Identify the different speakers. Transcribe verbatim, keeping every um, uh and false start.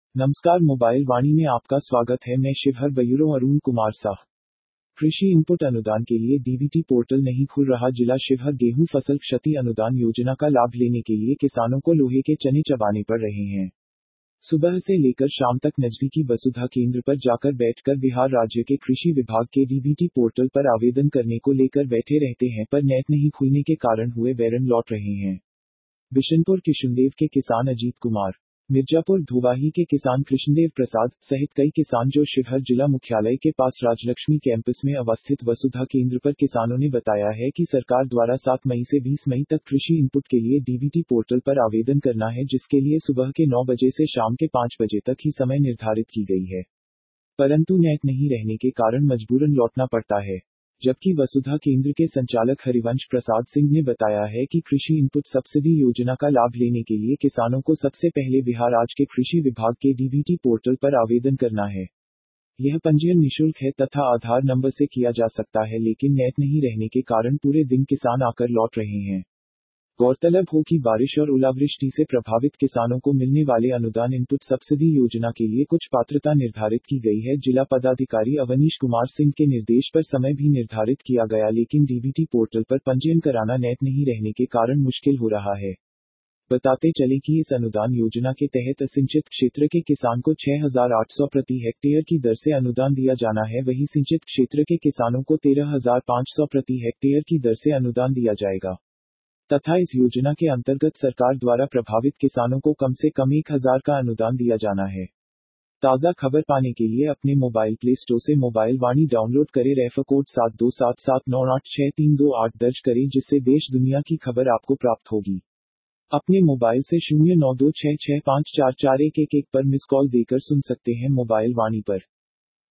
Speaker 1: नमस्कार, मोबाइल वाणी में आपका स्वागत है। मैं शिवहर बयूरों अरुण कुमार साह। कृषि इनपुट अनुदान के लिए डीबीटी पोर्टल नहीं खुल रहा। जिला शिवहर गेहूं फसल क्षति अनुदान योजना का लाभ लेने के लिए किसानों को लोहे के चने चबाने पड़ रहे हैं। सुबह से लेकर शाम तक नजदीकी वसुधा केंद्र पर जाकर बैठकर बिहार राज्य के कृषि विभाग के डीबीटी पोर्टल पर आवेदन करने को लेकर बैठे रहते हैं, पर नेट नहीं खुलने के कारण हुए बैरन लौट रहे हैं। बिशनपुर किशुनदेव के किसान अजीत कुमार, मिर्जापुर धोबाही के किसान कृष्णदेव प्रसाद सहित कई किसान जो शिवहर जिला मुख्यालय के पास राजलक्ष्मी कैंपस में अवस्थित वसुधा केंद्र पर किसानों ने बताया है कि सरकार द्वारा सात मई से बीस मई तक कृषि इनपुट के लिए डीबीटी पोर्टल पर आवेदन करना है, जिसके लिए सुबह के नौ बजे से शाम के पाँच बजे तक ही समय निर्धारित की गई है, परंतु नेट नहीं रहने के कारण मजबूरन लौटना पड़ता है। जबकि वसुधा केंद्र के संचालक हरिवंश प्रसाद सिंह ने बताया है कि कृषि इनपुट सब्सिडी योजना का लाभ लेने के लिए किसानों को सबसे पहले बिहार राज्य के कृषि विभाग के डीबीटी पोर्टल पर आवेदन करना है। यह पंजीयन निःशुल्क है तथा आधार नंबर से किया जा सकता है, लेकिन नेट नहीं रहने के कारण पूरे दिन किसान आकर लौट रहे हैं। गौरतलब हो कि बारिश और ओलावृष्टि से प्रभावित किसानों को मिलने वाले अनुदान इनपुट सब्सिडी योजना के लिए कुछ पात्रता निर्धारित की गई है। जिला पदाधिकारी अवनीश कुमार सिंह के निर्देश पर समय भी निर्धारित किया गया, लेकिन डीबीटी पोर्टल पर पंजीयन कराना नेट नहीं रहने के कारण मुश्किल हो रहा है। बताते चले कि इस अनुदान योजना के तहत असिंचित क्षेत्र के किसान को छह हजार आठ सौ प्रति हेक्टेयर की दर से अनुदान दिया जाना है, वहीं सिंचित क्षेत्र के किसानों को तेरह हजार पाँच सौ प्रति हेक्टेयर की दर से अनुदान दिया जाएगा तथा इस योजना के अंतर्गत सरकार द्वारा प्रभावित किसानों को कम से कम एक हजार का अनुदान दिया जाना है। ताज़ा खबर पाने के लिए अपने मोबाइल प्ले स्टोर से मोबाइल वाणी डाउनलोड करें। रेफर कोड सात दो सात सात नौ आठ छह तीन दो आठ दर्ज करें, जिससे देश दुनिया की खबर आपको प्राप्त होगी। अपने मोबाइल से शून्य नौ दो छह छह पाँच चार चार एक एक एक पर मिस कॉल देकर सुन सकते हैं मोबाइल वाणी पर।